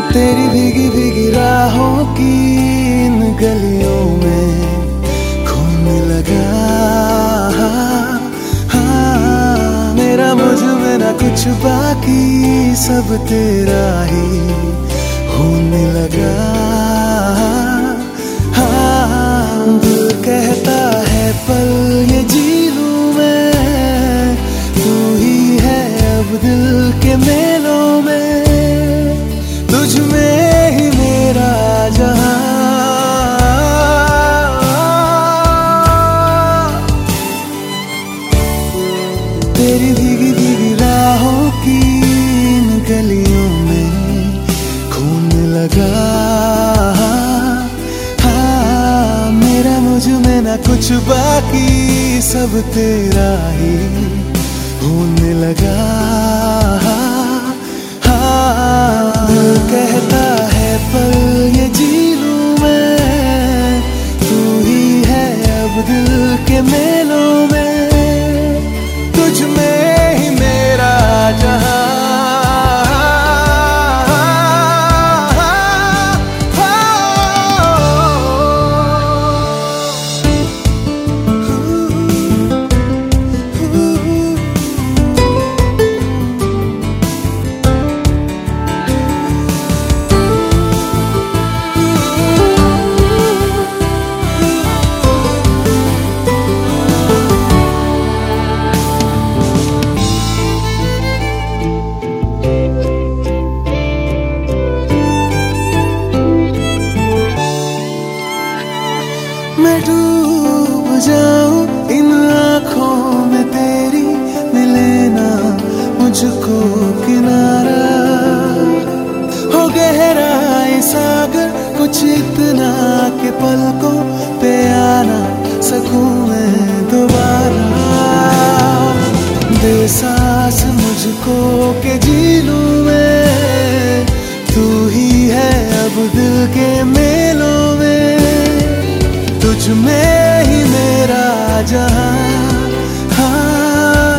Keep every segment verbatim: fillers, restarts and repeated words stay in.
तेरी भीगी भीगी राहों की इन गलियों में खोने लगा। हाँ, मेरा मुझ में ना कुछ बाकी, सब तेरा ही होने लगा। हाँ, दिल कहता है पल ये जी लूं मैं, तू ही है अब दिल के मेलों में, तुझ में ही मेरा जहां। तेरी भीगी भीगी राहों की इन गलियों में खोने लगा। हाँ, मेरा मुझ में ना कुछ बाकी, सब तेरा ही होने लगा। हाँ, दिल कहता है पल ये जी लूं मैं, तू ही है अब दिल के मेलों में, तुझ में ही मेरा जहां। मैं डूब जाऊं इन आँखों में तेरी, मिले ना मुझको किनारा, हो गहरा ये सागर कुछ इतना के पलकों पे आना सकूं मैं दोबारा। दे सांस मुझको के जी लूं मैं, तू ही है अब दिल के मेलों में, तुझ में ही मेरा जहां। हाँ,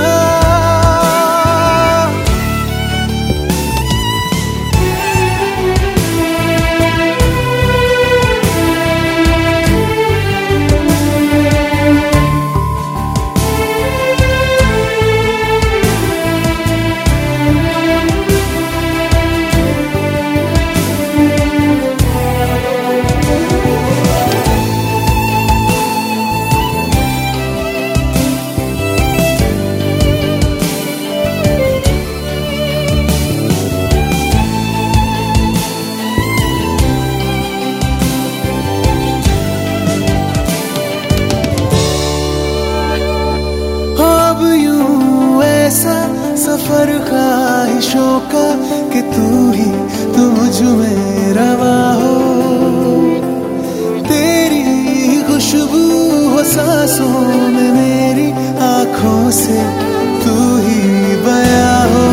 सफर ख्वाहिशों का कि तू ही तू मुझ में रवा हो, तेरी खुशबू हो सांसों में मेरी, आँखों से तू ही बया हो।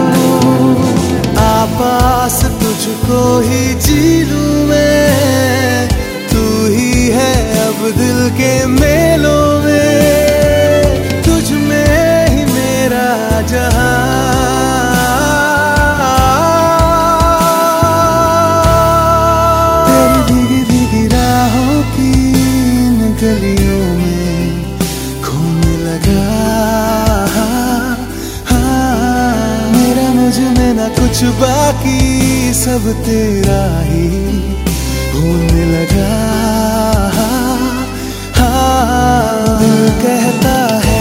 आपास तुझको ही जी लूं मैं, तू ही है अब दिल के मेलों में, तुझ में ही मेरा जहां। गलियों में खोने लगा। हाँ, मेरा मुझ में ना कुछ बाकी, सब तेरा ही होने लगा। हाँ, दिल कहता है